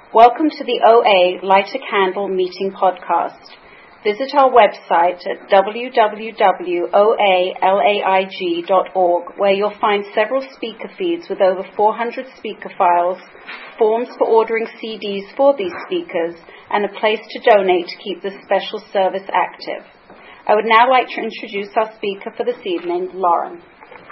Welcome to the OA Light a Candle Meeting podcast. Visit our website at www.oalaig.org, where you'll find several speaker feeds with over 400 speaker files, forms for ordering CDs for these speakers, and a place to donate to keep this special service active. I would now like to introduce our speaker for this evening, Lauren.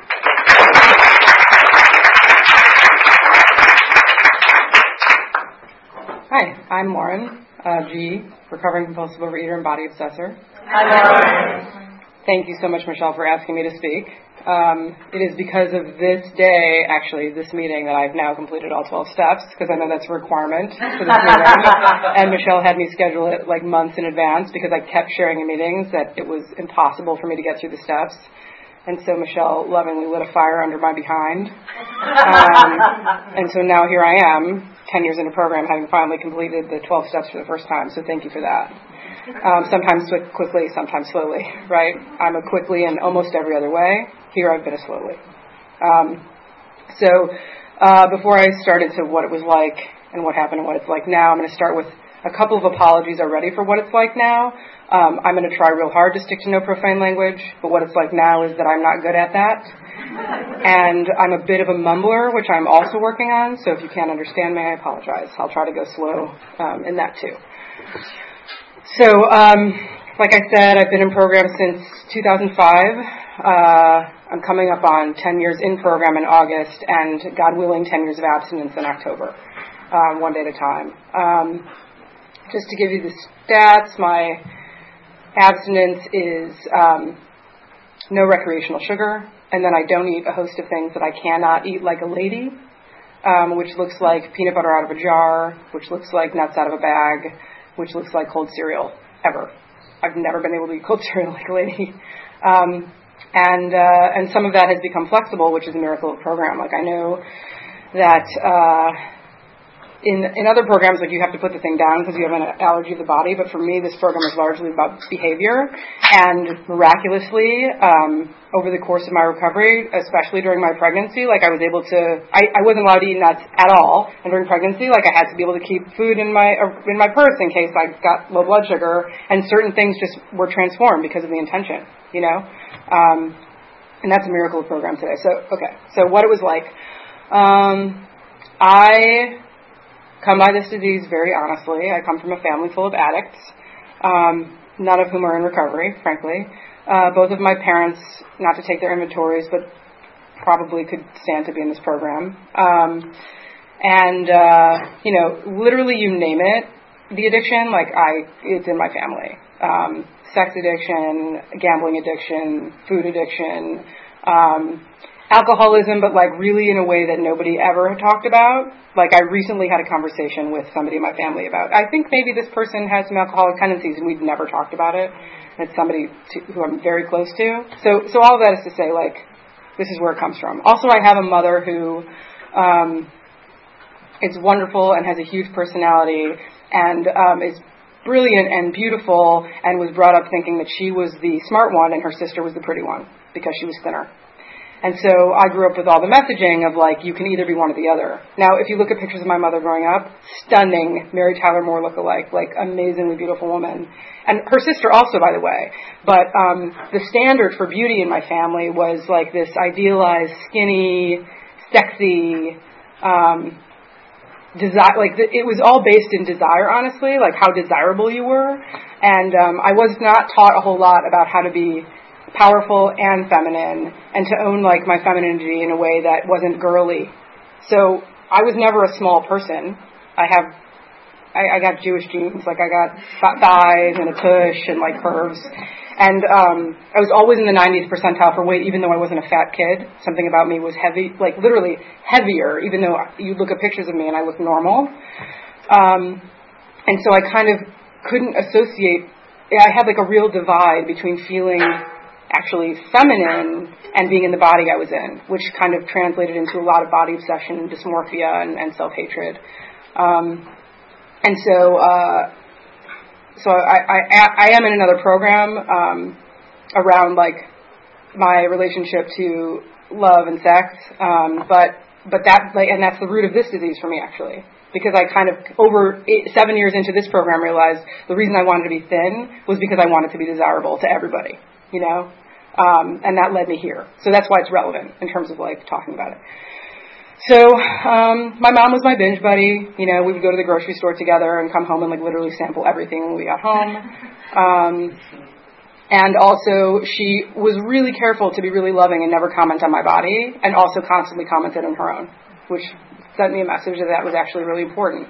Hi, I'm Lauren G., recovering compulsive overeater and body obsessor. Hi, Lauren. Thank you so much, Michelle, for asking me to speak. It is because of this day, actually, this meeting, that I've now completed all 12 steps, because I know that's a requirement for this meeting. And Michelle had me schedule it like months in advance because I kept sharing in meetings that it was impossible for me to get through the steps. And so Michelle lovingly lit a fire under my behind. And so now here I am, 10 years into the program, having finally completed the 12 steps for the first time. So thank you for that. Sometimes quickly, sometimes slowly, right? I'm a quickly in almost every other way. Here I've been a slowly. Before I start into what it was like and what happened and what it's like now, I'm going to start with a couple of apologies already for what it's like now. I'm going to try real hard to stick to no profane language, but what it's like now is that I'm not good at that. And I'm a bit of a mumbler, which I'm also working on, so if you can't understand me, I apologize. I'll try to go slow in that too. So, like I said, I've been in program since 2005. I'm coming up on 10 years in program in August, and God willing, 10 years of abstinence in October, one day at a time. Just to give you the stats, my abstinence is no recreational sugar, and then I don't eat a host of things that I cannot eat like a lady, which looks like peanut butter out of a jar, which looks like nuts out of a bag, which looks like cold cereal, ever. I've never been able to eat cold cereal like a lady. And some of that has become flexible, which is a miracle of the program. Like I know that in other programs, like you have to put the thing down because you have an allergy of the body, but for me, this program is largely about behavior. And miraculously, over the course of my recovery, especially during my pregnancy, like I was able to, I wasn't allowed to eat nuts at all. And during pregnancy, like I had to be able to keep food in my purse in case I got low blood sugar, and certain things just were transformed because of the intention, you know? And that's a miracle of the program today. So what it was like. I come by this disease very honestly. I come from a family full of addicts, none of whom are in recovery, frankly. Both of my parents, not to take their inventories, but probably could stand to be in this program. Literally you name it, the addiction, it's in my family. Sex addiction, gambling addiction, food addiction, alcoholism, but like really in a way that nobody ever talked about. Like I recently had a conversation with somebody in my family about, I think maybe this person has some alcoholic tendencies, and we've never talked about it. And it's somebody who I'm very close to. So all of that is to say, like, this is where it comes from. Also, I have a mother who is wonderful and has a huge personality and is brilliant and beautiful, and was brought up thinking that she was the smart one and her sister was the pretty one because she was thinner. And so I grew up with all the messaging of, like, you can either be one or the other. Now, if you look at pictures of my mother growing up, stunning, Mary Tyler Moore look-alike, like, amazingly beautiful woman. And her sister also, by the way. But the standard for beauty in my family was, like, this idealized, skinny, sexy, it was all based in desire, honestly, like how desirable you were. And I was not taught a whole lot about how to be powerful and feminine, and to own like my femininity in a way that wasn't girly. So I was never a small person. I got Jewish genes, like I got fat thighs and a tush and like curves. And I was always in the 90th percentile for weight, even though I wasn't a fat kid. Something about me was heavy, like literally heavier, even though you look at pictures of me and I look normal. And so I kind of couldn't associate, I had like a real divide between feeling actually feminine and being in the body I was in, which kind of translated into a lot of body obsession, dysmorphia, and self-hatred. So I am in another program around like my relationship to love and sex, but that, like, and that's the root of this disease for me, actually. because I kind of, 7 years into this program, realized the reason I wanted to be thin was because I wanted to be desirable to everybody, you know? And that led me here. So that's why it's relevant in terms of, like, talking about it. So my mom was my binge buddy. You know, we would go to the grocery store together and come home and, like, literally sample everything when we got home. And also, she was really careful to be really loving and never comment on my body, and also constantly commented on her own, which sent me a message that was actually really important.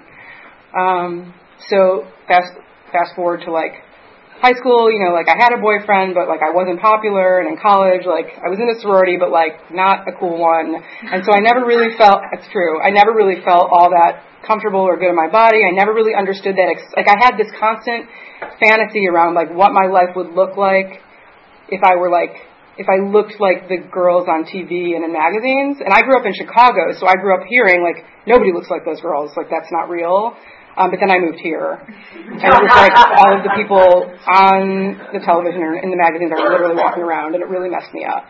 So fast forward to, like, high school, you know, like, I had a boyfriend, but, like, I wasn't popular, and in college, like, I was in a sorority, but, like, not a cool one, and so I never really felt, it's true, I never really felt all that comfortable or good in my body. I never really understood that, like, I had this constant fantasy around, like, what my life would look like if I looked like the girls on TV and in magazines, and I grew up in Chicago, so I grew up hearing, like, nobody looks like those girls, like, that's not real. But then I moved here, and it was like all of the people on the television or in the magazines are literally walking around, and it really messed me up.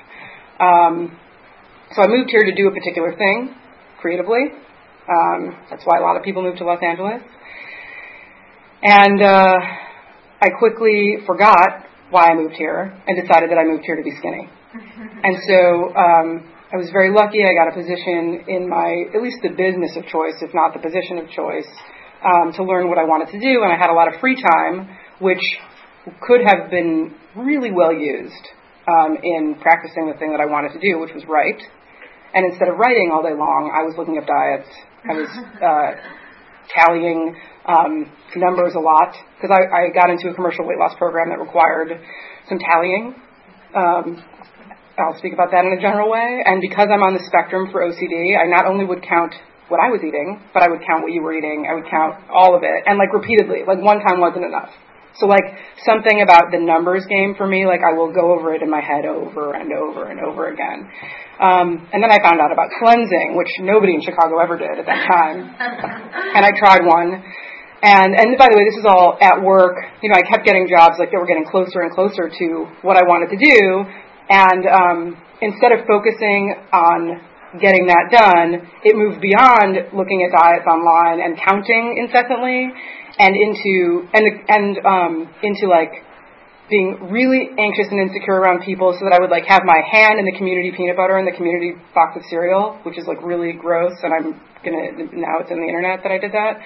So I moved here to do a particular thing, creatively. That's why a lot of people move to Los Angeles. And I quickly forgot why I moved here and decided that I moved here to be skinny. And so I was very lucky. I got a position in at least the business of choice, if not the position of choice, to learn what I wanted to do, and I had a lot of free time, which could have been really well used in practicing the thing that I wanted to do, which was write. And instead of writing all day long, I was looking up diets. I was tallying numbers a lot, because I got into a commercial weight loss program that required some tallying. I'll speak about that in a general way. And because I'm on the spectrum for OCD, I not only would count what I was eating, but I would count what you were eating. I would count all of it, and, like, repeatedly. Like, one time wasn't enough. So, like, something about the numbers game for me, like, I will go over it in my head over and over and over again. And then I found out about cleansing, which nobody in Chicago ever did at that time. And I tried one. And by the way, this is all at work. You know, I kept getting jobs, like, that were getting closer and closer to what I wanted to do. And instead of focusing on getting that done, it moved beyond looking at diets online and counting incessantly, and into like being really anxious and insecure around people, so that I would, like, have my hand in the community peanut butter and the community box of cereal, which is, like, really gross, and now it's in the internet that I did that.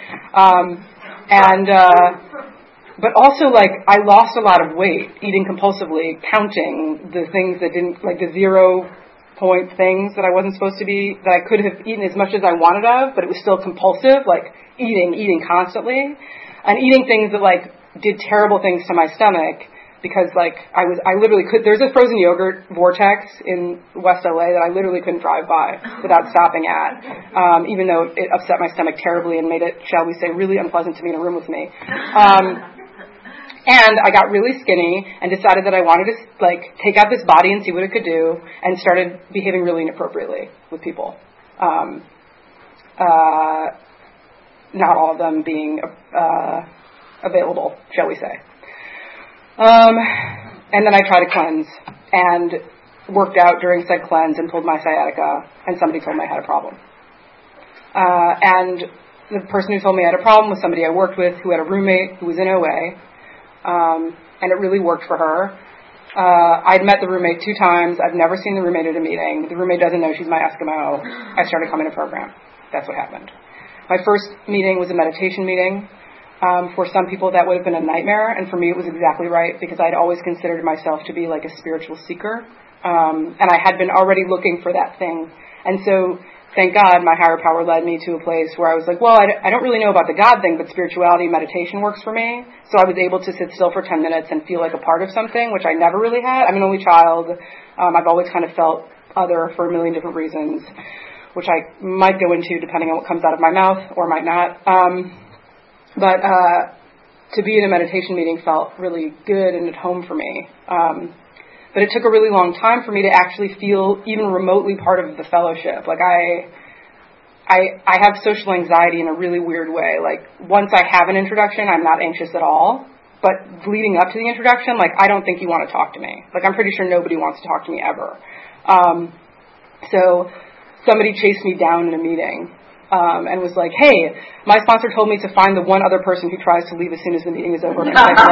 But also, like, I lost a lot of weight eating compulsively, counting the things that didn't, like, the 0-point things that I wasn't supposed to be, that I could have eaten as much as I wanted of, but it was still compulsive, like eating constantly, and eating things that, like, did terrible things to my stomach, because, like, I literally could, there's a frozen yogurt vortex in West LA that I literally couldn't drive by without stopping at, even though it upset my stomach terribly and made it, shall we say, really unpleasant to be in a room with me. And I got really skinny and decided that I wanted to, like, take out this body and see what it could do, and started behaving really inappropriately with people. Not all of them being available, shall we say. And then I tried to cleanse and worked out during said cleanse and pulled my sciatica, and somebody told me I had a problem. And the person who told me I had a problem was somebody I worked with who had a roommate who was in OA. And it really worked for her. I'd met the roommate 2 times. I've never seen the roommate at a meeting. The roommate doesn't know she's my Eskimo. I started coming to program. That's what happened. My first meeting was a meditation meeting. For some people, that would have been a nightmare, and for me, it was exactly right, because I'd always considered myself to be like a spiritual seeker, and I had been already looking for that thing. And so, thank God, my higher power led me to a place where I was like, well, I don't really know about the God thing, but spirituality and meditation works for me. So I was able to sit still for 10 minutes and feel like a part of something, which I never really had. I'm an only child. I've always kind of felt other for a million different reasons, which I might go into depending on what comes out of my mouth or might not. But to be in a meditation meeting felt really good and at home for me. But it took a really long time for me to actually feel even remotely part of the fellowship. Like, I have social anxiety in a really weird way. Like, once I have an introduction, I'm not anxious at all. But leading up to the introduction, like, I don't think you want to talk to me. Like, I'm pretty sure nobody wants to talk to me ever. So somebody chased me down in a meeting. and was like, hey, my sponsor told me to find the one other person who tries to leave as soon as the meeting is over.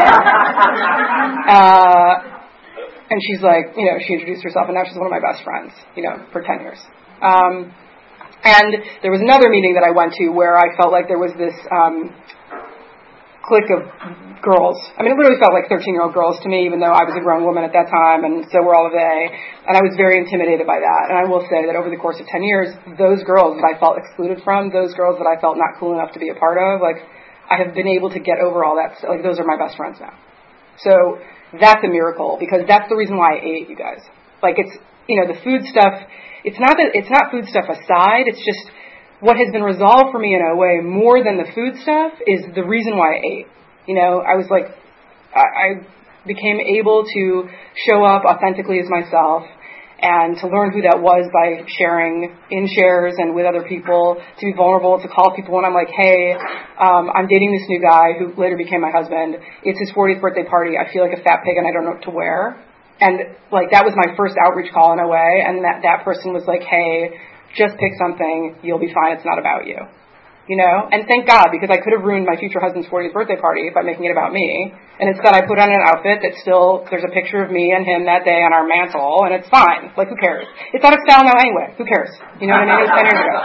And she's like, she introduced herself, and now she's one of my best friends, for 10 years. And there was another meeting that I went to where I felt like there was this clique of girls. I mean, it literally felt like 13-year-old girls to me, even though I was a grown woman at that time, and so were all of they. And I was very intimidated by that. And I will say that over the course of 10 years, those girls that I felt excluded from, those girls that I felt not cool enough to be a part of, like, I have been able to get over all that. Like, those are my best friends now. So that's a miracle, because that's the reason why I ate, you guys. Like, it's, the food stuff, it's not food stuff aside, it's just what has been resolved for me in OA more than the food stuff is the reason why I ate. I was like, I became able to show up authentically as myself and to learn who that was by sharing in shares and with other people, to be vulnerable, to call people when I'm like, hey, I'm dating this new guy who later became my husband. It's his 40th birthday party. I feel like a fat pig and I don't know what to wear. And like, that was my first outreach call in OA. And that person was like, hey, just pick something. You'll be fine. It's not about you. And thank God, because I could have ruined my future husband's 40th birthday party by making it about me. And instead I put on an outfit that there's a picture of me and him that day on our mantle, and it's fine. Like, who cares? It's out of style now anyway. Who cares? You know what I mean? It was 10 years ago.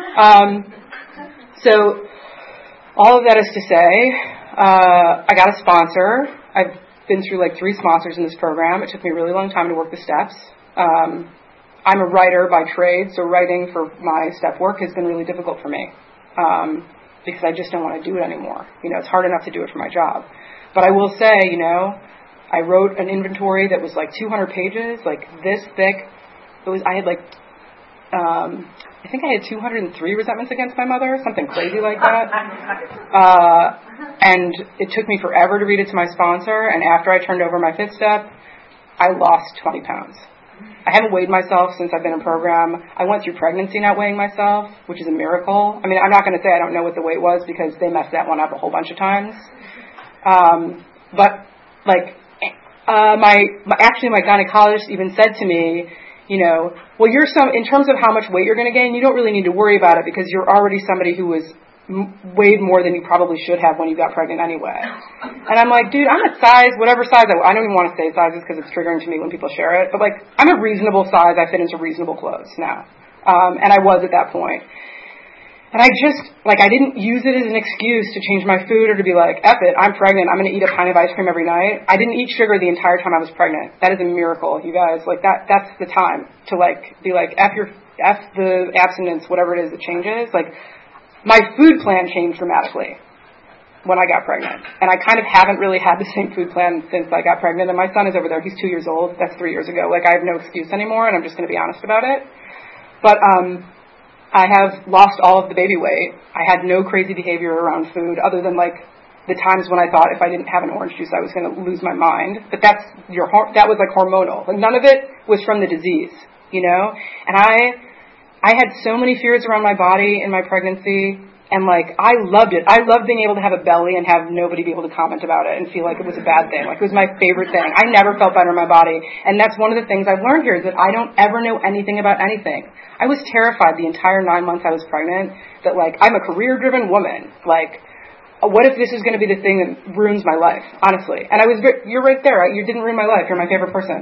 So, all of that is to say, I got a sponsor. I've been through like 3 sponsors in this program. It took me a really long time to work the steps. I'm a writer by trade, so writing for my step work has been really difficult for me. Because I just don't want to do it anymore. It's hard enough to do it for my job. But I will say, I wrote an inventory that was like 200 pages, like this thick. I think I had 203 resentments against my mother, something crazy like that. And it took me forever to read it to my sponsor, and after I turned over my 5th step, I lost 20 pounds. I haven't weighed myself since I've been in program. I went through pregnancy not weighing myself, which is a miracle. I mean, I'm not going to say I don't know what the weight was because they messed that one up a whole bunch of times. But like, my gynecologist even said to me, well, in terms of how much weight you're going to gain, you don't really need to worry about it because you're already somebody who was weighed more than you probably should have when you got pregnant anyway. And I'm like, dude, I'm a size, whatever size, I don't even want to say sizes because it's triggering to me when people share it, but like, I'm a reasonable size, I fit into reasonable clothes now. And I was at that point. And I didn't use it as an excuse to change my food or to be like, F it, I'm pregnant, I'm going to eat a pint of ice cream every night. I didn't eat sugar the entire time I was pregnant. That is a miracle, you guys. Like, that's the time to like, be like, F the abstinence, whatever it is that changes. Like, my food plan changed dramatically when I got pregnant. And I kind of haven't really had the same food plan since I got pregnant. And my son is over there. He's 2 years old. That's 3 years ago. Like, I have no excuse anymore, and I'm just going to be honest about it. But I have lost all of the baby weight. I had no crazy behavior around food other than, like, the times when I thought if I didn't have an orange juice, I was going to lose my mind. But that was, like, hormonal. Like, none of it was from the disease, And I had so many fears around my body in my pregnancy, and like, I loved it. I loved being able to have a belly and have nobody be able to comment about it and feel like it was a bad thing. Like, it was my favorite thing. I never felt better in my body. And that's one of the things I've learned here is that I don't ever know anything about anything. I was terrified the entire 9 months I was pregnant that like, I'm a career-driven woman. Like, what if this is going to be the thing that ruins my life, honestly? And you're right there. You didn't ruin my life. You're my favorite person,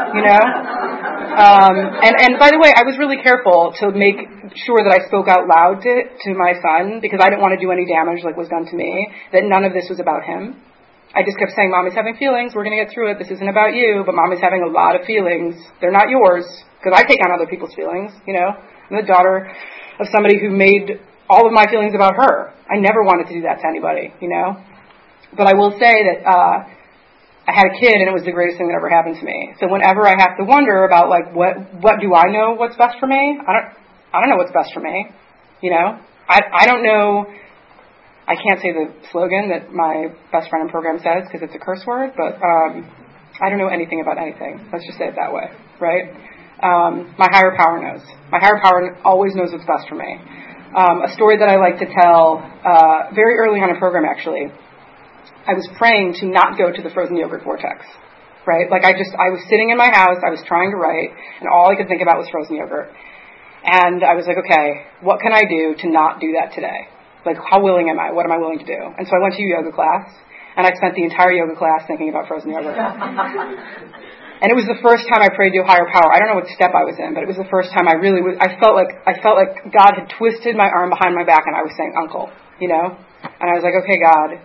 And by the way, I was really careful to make sure that I spoke out loud to my son because I didn't want to do any damage like was done to me, that none of this was about him. I just kept saying, Mommy's having feelings. We're going to get through it. This isn't about you, but Mommy's having a lot of feelings. They're not yours because I take on other people's feelings, I'm the daughter of somebody who made all of my feelings about her. I never wanted to do that to anybody, But I will say that I had a kid, and it was the greatest thing that ever happened to me. So whenever I have to wonder about like what do I know what's best for me? I don't know what's best for me. I don't know. I can't say the slogan that my best friend in program says because it's a curse word, but I don't know anything about anything. Let's just say it that way, right? My higher power knows. My higher power always knows what's best for me. A story that I like to tell, very early on in program actually, I was praying to not go to the frozen yogurt vortex, right? Like I was sitting in my house, I was trying to write, and all I could think about was frozen yogurt. And I was like, okay, what can I do to not do that today? Like, how willing am I? What am I willing to do? And so I went to yoga class, and I spent the entire yoga class thinking about frozen yogurt. And it was the first time I prayed to a higher power. I don't know what step I was in, but it was the first time I felt like God had twisted my arm behind my back, and I was saying, Uncle, you know? And I was like, okay, God,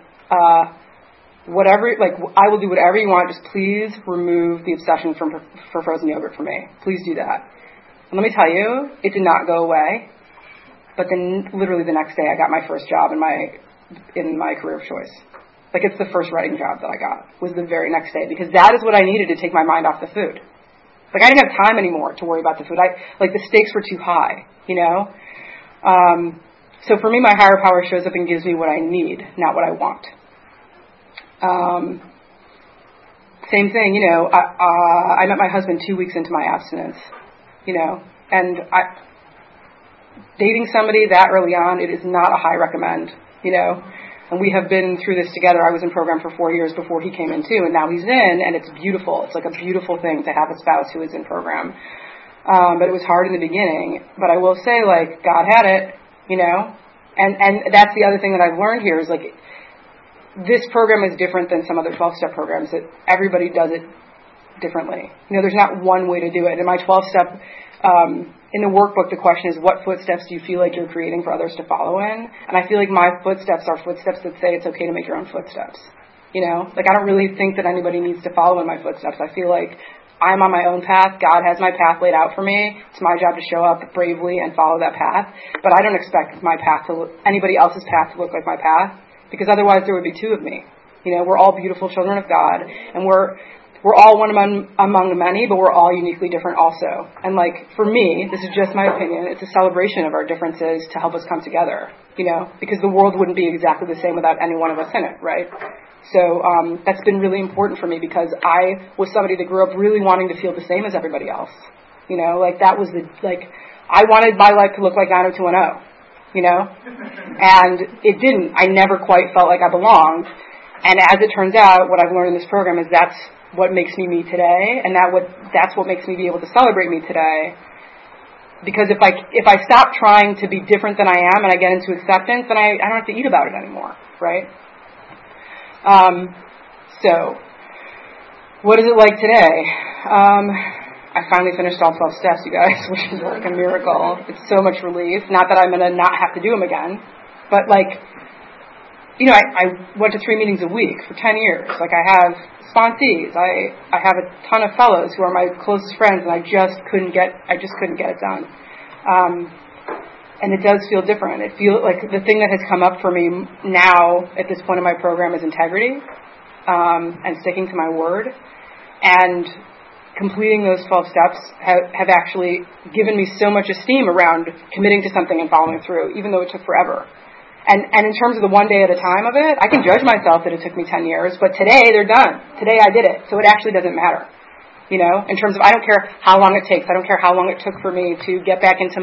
I will do whatever you want. Just please remove the obsession for frozen yogurt from me. Please do that. And let me tell you, it did not go away. But then literally the next day I got my first job in my career of choice. Like, it's the first writing job that I got, was the very next day, because that is what I needed to take my mind off the food. Like, I didn't have time anymore to worry about the food. The stakes were too high, you know? So for me, my higher power shows up and gives me what I need, not what I want. Same thing, you know, I met my husband 2 weeks into my abstinence, you know, and dating somebody that early on, it is not a high recommend, you know. And we have been through this together. I was in program for 4 years before he came in too, and now he's in, and it's beautiful. It's like a beautiful thing to have a spouse who is in program. But it was hard in the beginning. But I will say, like, God had it, you know. And that's the other thing that I've learned here is, like, this program is different than some other 12-step programs, that everybody does it differently. You know, there's not one way to do it. In my 12-step, in the workbook, the question is, what footsteps do you feel like you're creating for others to follow in? And I feel like my footsteps are footsteps that say it's okay to make your own footsteps. You know? Like, I don't really think that anybody needs to follow in my footsteps. I feel like I'm on my own path. God has my path laid out for me. It's my job to show up bravely and follow that path. But I don't expect anybody else's path to look like my path, because otherwise there would be two of me. You know, we're all beautiful children of God, and we're all one among many, but we're all uniquely different also. And, like, for me, this is just my opinion, it's a celebration of our differences to help us come together, you know, because the world wouldn't be exactly the same without any one of us in it, right? So that's been really important for me, because I was somebody that grew up really wanting to feel the same as everybody else. You know, like, that was I wanted my life to look like 90210, you know? And it didn't. I never quite felt like I belonged. And as it turns out, what I've learned in this program is that's what makes me me today, and that's what makes me be able to celebrate me today. Because if I stop trying to be different than I am and I get into acceptance, then I don't have to eat about it anymore, right? So, what is it like today? I finally finished all 12 steps, you guys, which is like a miracle. It's so much relief. Not that I'm going to not have to do them again, but, like, you know, I went to 3 meetings a week for 10 years. Like, I have sponsees. I have a ton of fellows who are my closest friends, and I just couldn't get it done. And it does feel different. It feels like the thing that has come up for me now at this point in my program is integrity, and sticking to my word. And completing those 12 steps have actually given me so much esteem around committing to something and following through, even though it took forever. And in terms of the one day at a time of it, I can judge myself that it took me 10 years, but today they're done. Today I did it, so it actually doesn't matter. You know, in terms of, I don't care how long it takes. I don't care how long it took for me to get back into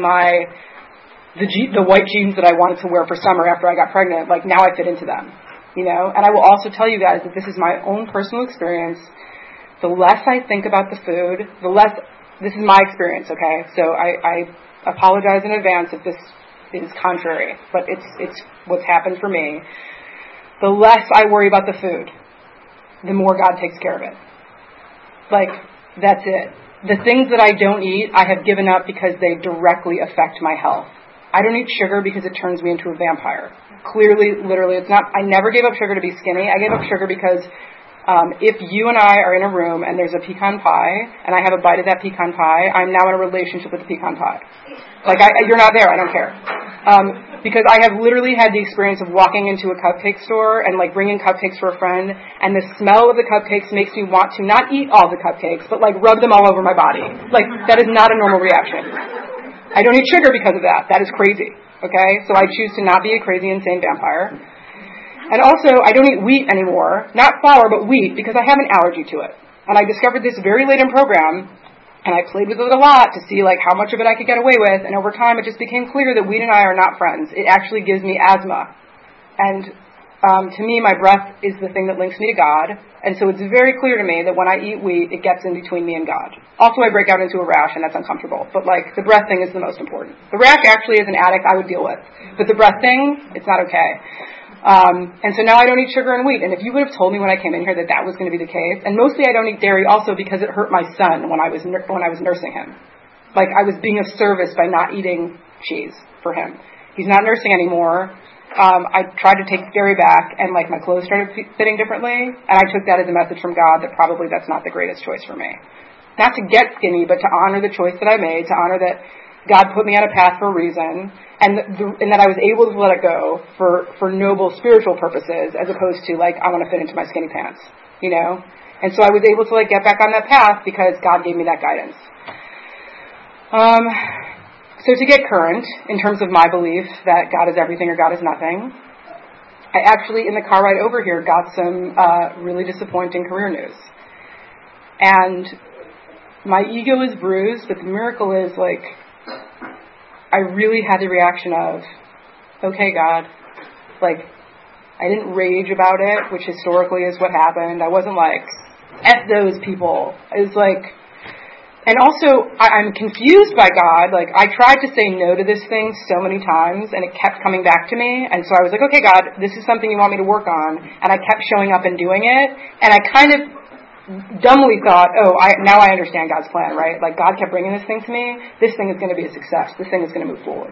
the white jeans that I wanted to wear for summer after I got pregnant. Like, now I fit into them, you know. And I will also tell you guys that this is my own personal experience. The less I think about the food, this is my experience, okay? So I apologize in advance if this is contrary, but it's what's happened for me. The less I worry about the food, the more God takes care of it. Like, that's it. The things that I don't eat, I have given up because they directly affect my health. I don't eat sugar because it turns me into a vampire. Clearly, literally, it's not. I never gave up sugar to be skinny. I gave up sugar because if you and I are in a room and there's a pecan pie and I have a bite of that pecan pie, I'm now in a relationship with the pecan pie. Like, you're not there. I don't care. Because I have literally had the experience of walking into a cupcake store and, like, bringing cupcakes for a friend, and the smell of the cupcakes makes me want to not eat all the cupcakes, but, like, rub them all over my body. Like, that is not a normal reaction. I don't eat sugar because of that. That is crazy. Okay? So I choose to not be a crazy, insane vampire. And also, I don't eat wheat anymore. Not flour, but wheat, because I have an allergy to it. And I discovered this very late in program, and I played with it a lot to see, like, how much of it I could get away with. And over time, it just became clear that wheat and I are not friends. It actually gives me asthma. And To me, my breath is the thing that links me to God, and so it's very clear to me that when I eat wheat, it gets in between me and God. Also, I break out into a rash, and that's uncomfortable, but the breath thing is the most important. The rash actually, as an addict, I would deal with, but the breath thing, it's not okay. And so now I don't eat sugar and wheat, and if you would have told me when I came in here that was going to be the case, and mostly I don't eat dairy also because it hurt my son when I was nursing him. I was being of service by not eating cheese for him. He's not nursing anymore. I tried to take dairy back, and my clothes started fitting differently, and I took that as a message from God that probably that's not the greatest choice for me. Not to get skinny, but to honor the choice that I made, to honor that God put me on a path for a reason, and that I was able to let it go for noble spiritual purposes, as opposed to I want to fit into my skinny pants, And so I was able to get back on that path because God gave me that guidance. So to get current, in terms of my belief that God is everything or God is nothing, I actually, in the car ride over here, got some really disappointing career news. And my ego is bruised, but the miracle is, I really had the reaction of, okay, God, I didn't rage about it, which historically is what happened. I wasn't F those people. It was and also, I'm confused by God. I tried to say no to this thing so many times, and it kept coming back to me. And so I was okay, God, this is something you want me to work on. And I kept showing up and doing it. And I kind of dumbly thought, now I understand God's plan, right? God kept bringing this thing to me. This thing is going to be a success. This thing is going to move forward.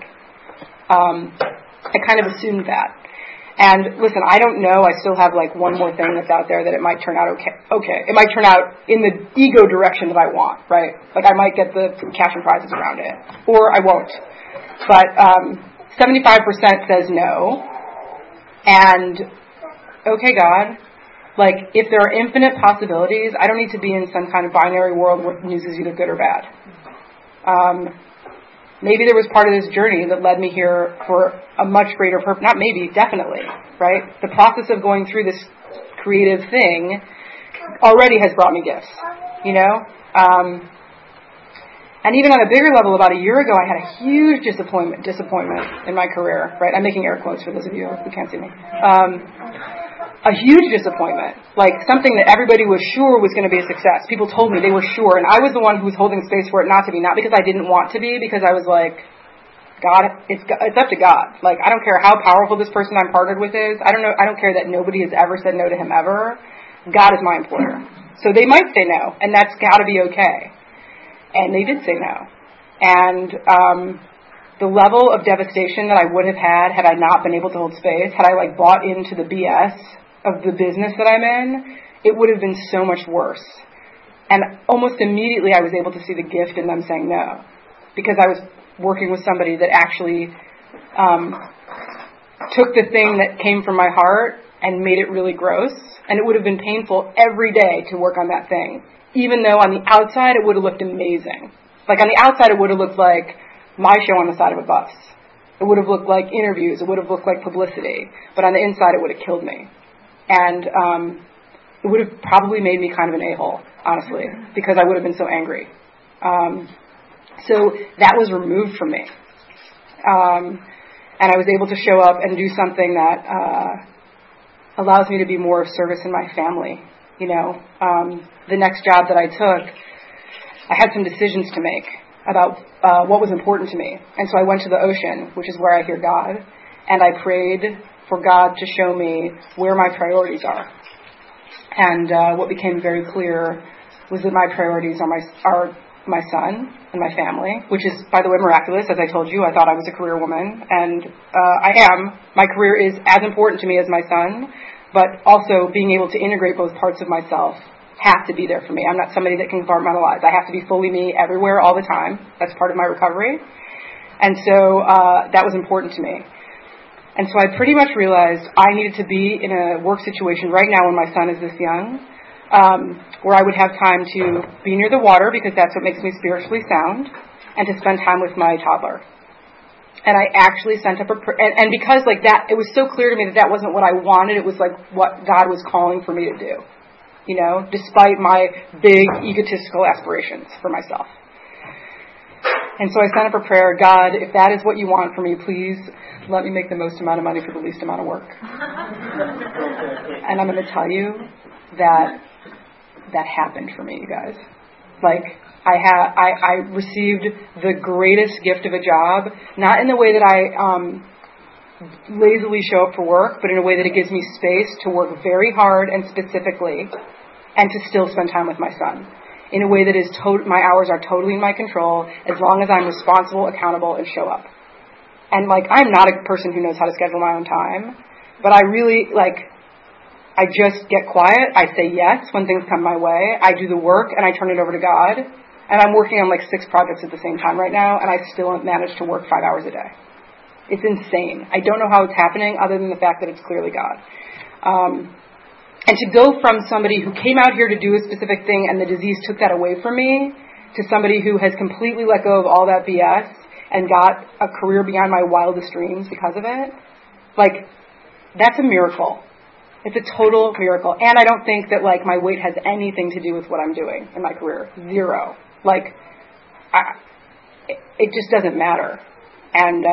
I kind of assumed that. And listen, I don't know. I still have one more thing that's out there that it might turn out okay. It might turn out in the ego direction that I want, right? I might get the cash and prizes around it, or I won't. But 75% says no. And okay, God, if there are infinite possibilities, I don't need to be in some kind of binary world where news is either good or bad. Maybe there was part of this journey that led me here for a much greater purpose. Not maybe, definitely, right? The process of going through this creative thing already has brought me gifts, And even on a bigger level, about a year ago, I had a huge disappointment in my career, right? I'm making air quotes for those of you who can't see me. A huge disappointment, something that everybody was sure was going to be a success. People told me they were sure, and I was the one who was holding space for it not to be, not because I didn't want to be, because I was God, it's up to God. I don't care how powerful this person I'm partnered with is. I don't care that nobody has ever said no to him ever. God is my employer. So they might say no, and that's got to be okay. And they did say no. And the level of devastation that I would have had I not been able to hold space, had I bought into the BS of the business that I'm in, it would have been so much worse. And almost immediately I was able to see the gift in them saying no, because I was working with somebody that actually took the thing that came from my heart and made it really gross. And it would have been painful every day to work on that thing, even though on the outside it would have looked amazing. On the outside it would have looked like my show on the side of a bus. It would have looked like interviews. It would have looked like publicity. But on the inside it would have killed me. And it would have probably made me kind of an a-hole, honestly, because I would have been so angry. So that was removed from me. And I was able to show up and do something that allows me to be more of service in my family. The next job that I took, I had some decisions to make about what was important to me. And so I went to the ocean, which is where I hear God, and I prayed for God to show me where my priorities are. And what became very clear was that my priorities are my son and my family, which is, by the way, miraculous. As I told you, I thought I was a career woman, and I am. My career is as important to me as my son, but also being able to integrate both parts of myself have to be there for me. I'm not somebody that can compartmentalize. I have to be fully me everywhere all the time. That's part of my recovery. And so that was important to me. And so I pretty much realized I needed to be in a work situation right now when my son is this young, where I would have time to be near the water, because that's what makes me spiritually sound, and to spend time with my toddler. And I actually sent up and because that, it was so clear to me that wasn't what I wanted. It was what God was calling for me to do, despite my big egotistical aspirations for myself. And so I signed up for prayer. God, if that is what you want for me, please let me make the most amount of money for the least amount of work. And I'm going to tell you that happened for me, you guys. Like, I received the greatest gift of a job, not in the way that I lazily show up for work, but in a way that it gives me space to work very hard and specifically, and to still spend time with my son. In a way that is my hours are totally in my control, as long as I'm responsible, accountable, and show up. And like, I'm not a person who knows how to schedule my own time, but I really, I just get quiet. I say yes when things come my way. I do the work and I turn it over to God. And I'm working on 6 projects at the same time right now, and I still manage to work 5 hours a day. It's insane. I don't know how it's happening other than the fact that it's clearly God. And to go from somebody who came out here to do a specific thing and the disease took that away from me, to somebody who has completely let go of all that BS and got a career beyond my wildest dreams because of it, that's a miracle. It's a total miracle. And I don't think that my weight has anything to do with what I'm doing in my career. Zero. It just doesn't matter. And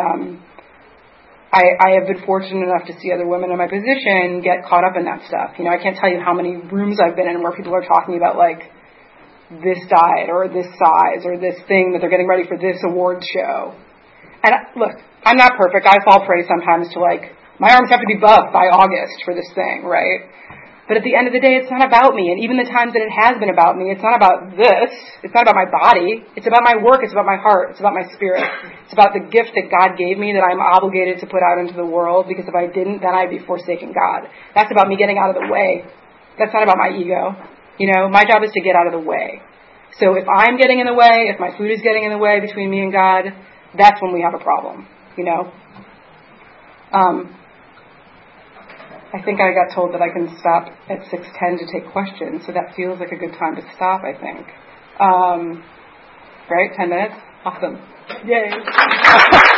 I have been fortunate enough to see other women in my position get caught up in that stuff. I can't tell you how many rooms I've been in where people are talking about this diet or this size or this thing that they're getting ready for this awards show. And look, I'm not perfect. I fall prey sometimes to my arms have to be buffed by August for this thing, right? But at the end of the day, it's not about me. And even the times that it has been about me, it's not about this. It's not about my body. It's about my work. It's about my heart. It's about my spirit. It's about the gift that God gave me that I'm obligated to put out into the world, because if I didn't, then I'd be forsaking God. That's about me getting out of the way. That's not about my ego. My job is to get out of the way. So if I'm getting in the way, if my food is getting in the way between me and God, that's when we have a problem, I think I got told that I can stop at 6:10 to take questions, so that feels like a good time to stop, I think. Right? 10 minutes? Awesome. Yay.